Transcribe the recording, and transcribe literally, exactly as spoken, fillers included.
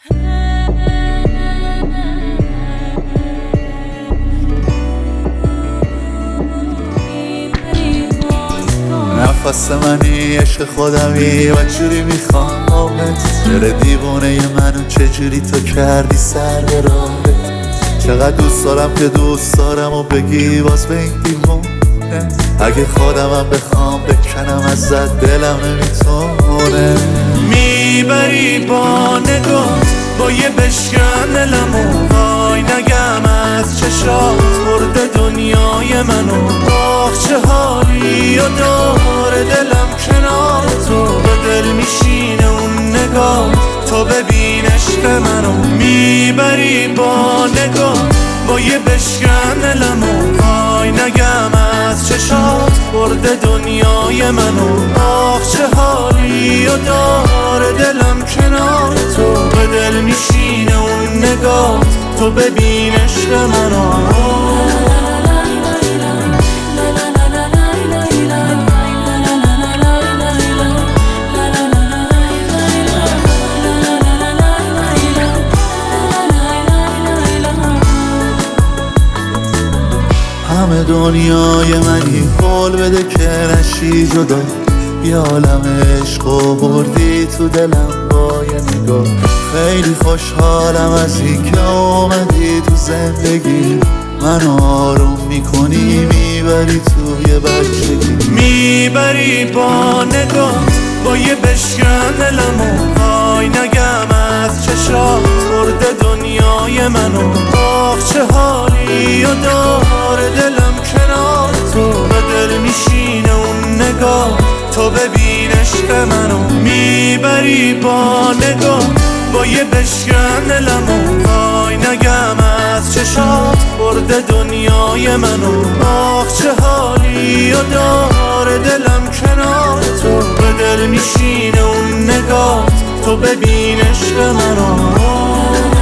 نفس منی عشق خودمی و چجوری میخوامت، دل دیوونه منو چجوری تو کردی سر به راهت. چقدر دوست دارم که دوست دارم و بگی باز به این دیوونه، اگه خودمم بخوام بکنم ازت دلم نمیتونه. میبری با نگاه با یه بشکن دلمو، وای نگم از چشات برده دنیای منو. آخ چه حالی و داره دلم کنار تو، به دل میشینه اون نگاه تو ببین عشق منو. میبری با نگاه با یه بشکن دلمو، وای نگم از چشات برده دنیای منو. آخ چه حالی و داره دلم کنار تو، به دل میشینه اون نگاه تو ببین عشق منو. همه دنیای منی، قول بده که نشی جدا. یه عالم عشق و بردی تو دلم با یه نگاه. خیلی خوشحالم از این که اومدی تو زندگی، منو آروم میکنی میبری توی بچگی. میبری با نگاه با یه بشکن دلمو، وای نگم از چشات برده دنیای منو. آخ چه حالی و داره دلم کنار تو، به دل میشینه اون نگاه تو ببین عشق منو. میبری با نگاه با یه بشکن دلمو، وای نگم از چشات برده دنیای منو. آخ چه حالی و داره دلم کنار تو، به دل میشینه اون نگاه تو ببین عشق منو.